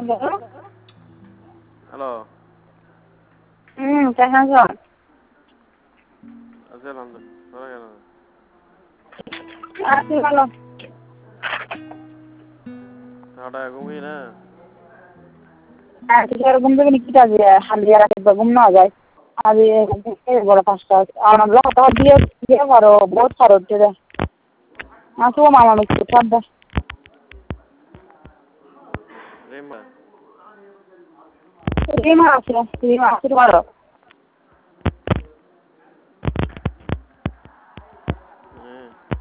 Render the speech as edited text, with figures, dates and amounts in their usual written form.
Hello. কেমন আছো? আছি আলহামদুলিল্লাহ। তোরা কেন? আছি ভালো। সারাটা ঘুমিয়ে না? ঘুম থেকে নিকিটা দিয়ে হালিয়া রাখি ঘুম না যায়। আজ বড় পাঁচটা আমরা দিয়ে পারো বহুত খরচ রে। আসো মামা মিষ্টি খাদ্য। রিমা রিমা আছে পারো।